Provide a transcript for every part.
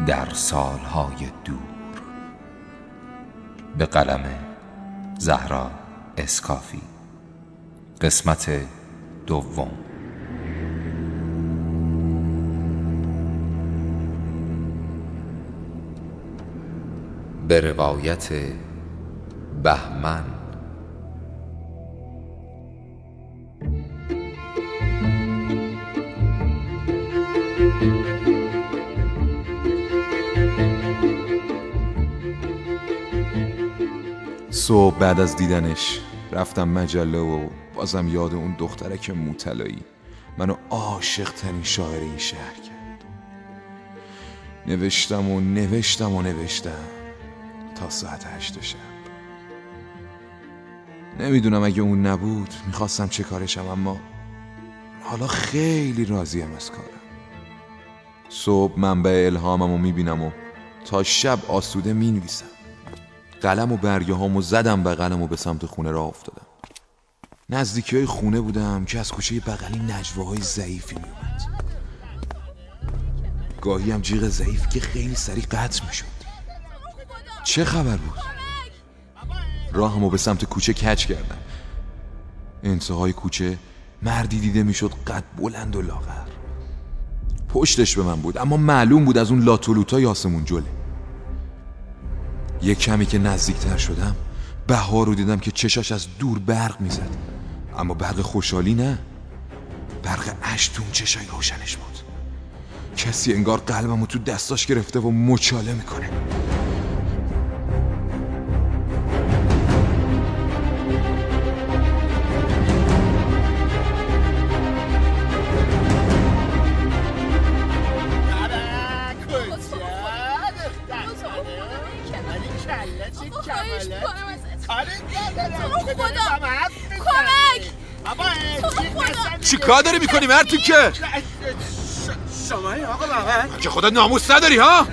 در سالهای دور. به قلم زهرا اسکافی. قسمت دوم. به روایت بهمن. صبح بعد از دیدنش رفتم مجله و بازم یاد اون دخترک موطلایی منو عاشق ترین شاعر این شهر کرد. نوشتم تا ساعت 8 شب. نمیدونم اگه اون نبود میخواستم چه کارشم، اما حالا خیلی راضیم از کارم. صبح منبع الهاممو میبینم و تا شب آسوده مینویسم. قلم و برگه هامو زدم بغلم و به سمت خونه راه افتادم. نزدیکی های خونه بودم که از کوچه بغلی نجواهای ضعیفی میومد. گاهی هم جیغ ضعیف که خیلی سریع قطع میشد. چه خبر بود؟ راهمو به سمت کوچه کج کردم. انتهای کوچه مردی دیده میشد، قد بلند و لاغر. پشتش به من بود، اما معلوم بود از اون لاتولوتای آسمون جله. یک کمی که نزدیکتر شدم بهار رو دیدم که چشاش از دور برق میزد، اما برق خوشحالی نه، برق اشک تو اون چشای روشنش بود. کسی انگار قلبمو تو دستاش گرفته و مچاله میکنه. چی کار داری میکنی مرتون که؟ شمایی آقا بابا که خودت ناموس نداری ها؟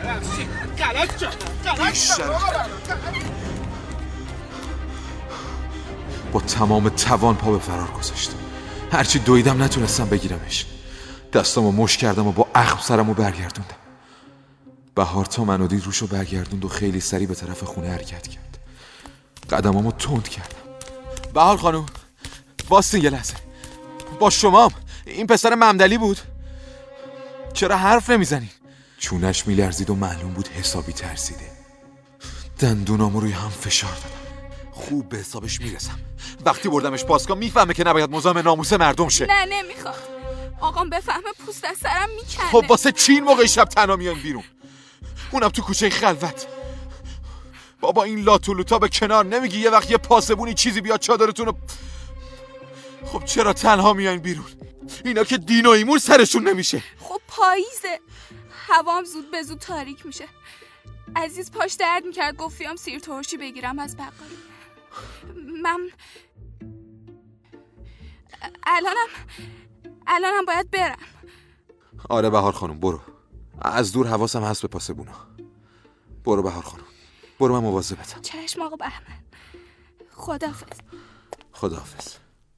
با تمام توان پا به فرار گذاشتم. هرچی دویدم نتونستم بگیرمش. دستامو مش کردم و با اخم سرمو برگردوندم. بهار تا منو دید روشو برگردوند و خیلی سریع به طرف خونه حرکت کرد. قدمامو تند کردم. بهار خانوم واسین یه لحظه. با شمام این پسر ممدلی بود؟ چرا حرف نمیزنی؟ چونش میلرزید و معلوم بود حسابی ترسیده. دندونامو روی هم فشار دادم. خوب به حسابش میرسم. وقتی بردمش پاسگاه میفهمه که نباید مزاحم ناموس مردم شه. نه نمیخواد. آقام بفهمه پوست از سرم میکنه. خب واسه چی این موقع شب تنها میاین بیرون؟ اونم تو کوچه خلوت. بابا این لاتولوتا به کنار نمیگی یه وقت یه پاسبونی چیزی بیاد چادرتونو. خب چرا تنها میاین بیرون؟ اینا که دین و ایمون سرشون نمیشه. خب پاییزه، هوام زود به زود تاریک میشه. عزیز پاش درد میکرد، گفت بیام سیر ترشی بگیرم از بقالی. من الانم باید برم. آره بهار خانم برو. از دور حواسم هست به پاسبونا. برو بهار خانم، برو، من مواظبتم. چشم آقا بهمن. خداحافظ.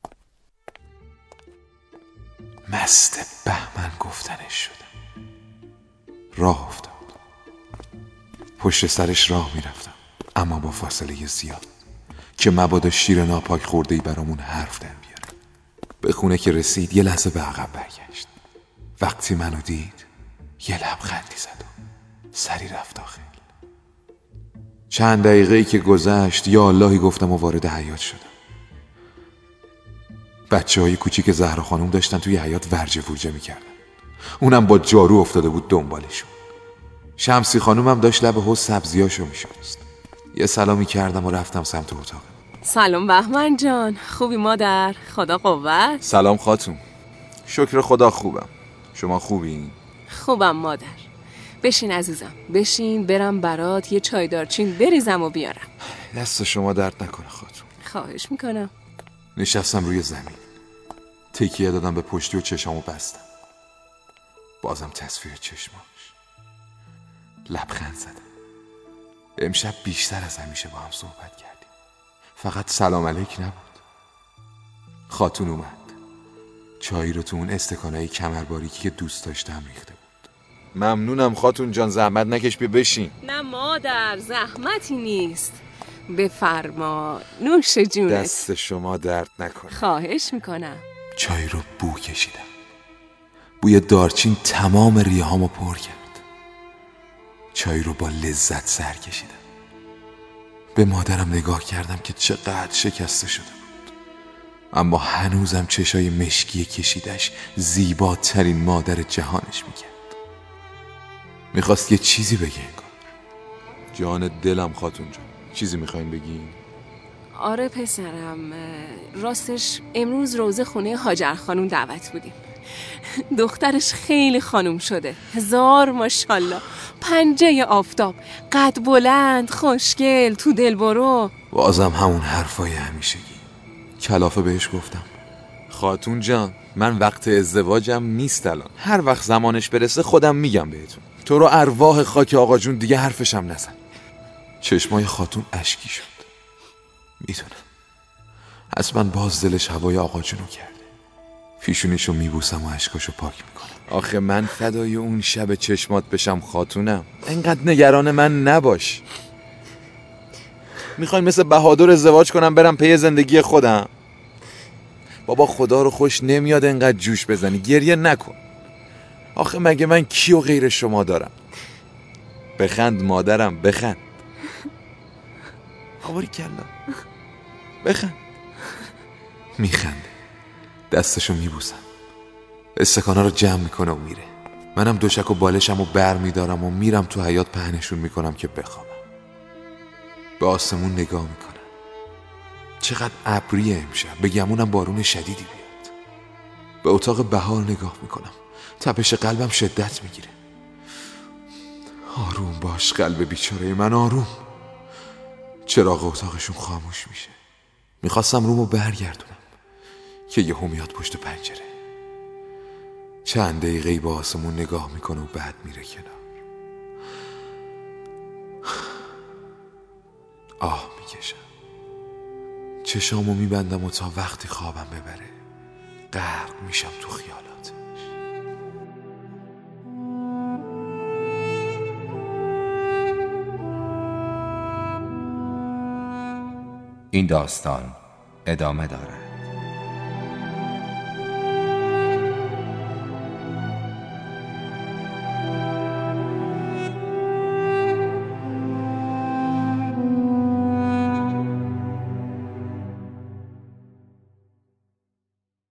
مست بهمن گفتنش شدم. راه افتاد. پشت سرش راه میرفتم، اما با فاصله زیاد که مبادا شیر ناپاک خورده‌ای برامون حرف در بیاره. به خونه که رسید یه لحظه به عقب برگشت. وقتی منو دید یه لبخندی زد و سری رفت داخل. چند دقیقه‌ای که گذشت یا اللهی گفتم و وارد حیاط شدم. بچه‌های کوچیک زهرا خانم داشتن توی حیاط ورجه ورجه می‌کردن. اونم با جارو افتاده بود دنبالشون. شمسی خانومم داشت لب حوض سبزیاشو می‌شست. یه سلامی کردم و رفتم سمت اتاق. سلام بهمن جان، خوبی مادر؟ خدا قوت. سلام خاتون. شکر خدا خوبم. شما خوبین؟ خوبم مادر. بشین عزیزم، بشین برم برات یه چای دارچین بریزم و بیارم. دست شما درد نکنه خاتون. خواهش میکنم. نشستم روی زمین، تکیه دادم به پشتی و چشامو بستم. بازم تصویر چشماش. لبخند زدم. امشب بیشتر از همیشه با هم صحبت کردیم. فقط سلام علیک نبود. خاتون اومد. چایی رو تو اون استکانای کمرباریکی که دوست داشتم ریخته بود. ممنونم خاتون جان، زحمت نکش، بشین. نه مادر، زحمتی نیست. بفرما، نوش جونت. دست شما درد نکنه. خواهش میکنم. چای رو بو کشیدم. بوی دارچین تمام ریه‌هامو پر کرد. چای رو با لذت سر کشیدم. به مادرم نگاه کردم که چقدر شکسته شده بود، اما هنوزم چشای مشکی کشیدش زیباترین مادر جهانش میکرد. میخواست یه چیزی بگه انگار. جان دلم خاتون جان، چیزی میخواین بگین؟ آره پسرم، راستش امروز روزه خونه هاجر خانوم دعوت بودیم. دخترش خیلی خانوم شده، 1000 ماشاءالله، پنجه آفتاب، قد بلند، خوشگل، تو دلبرو. بازم همون حرفای همیشگی. کلافه بهش گفتم خاتون جان، من وقت ازدواجم نیست الان، هر وقت زمانش برسه خودم میگم بهتون. تو رو ارواح خاک آقا جون دیگه حرفشم نزن. چشمای خاتون اشکی شد. میدونم حتما باز دلش هوای آقا جونو کرده. پیشونیشو میبوسم و اشکاشو پاک میکنم. آخه من فدای اون شب چشمات بشم خاتونم، انقدر نگران من نباش. میخواین مثل بهادر ازدواج کنم برم پی زندگی خودم؟ بابا خدا رو خوش نمیاد انقدر جوش بزنی، گریه نکن. آخه مگه من کیو غیر شما دارم؟ بخند مادرم، بخند. آواری کلا بخند. میخنده، دستشو میبوسم، استکانا رو جمع میکنه و میره. منم دوشک و بالشم و بر میدارم و میرم تو حیاط پهنشون میکنم که بخوابم. به آسمون نگاه میکنم. چقدر ابریه امشب، به گمونم بارون شدیدی بیاد. به اتاق بهار نگاه میکنم. تپش قلبم شدت میگیره. آروم باش قلب بیچاره من، آروم. چراغ اتاقشون خاموش میشه. میخواستم رومو برگردونم که یهو میاد پشت پنجره. چند دقیقه به آسمون نگاه میکنه و بعد میره کنار. آه میکشم. چشامو میبندم و تا وقتی خوابم ببره غرق میشم تو خیالاتش. این داستان ادامه دارد.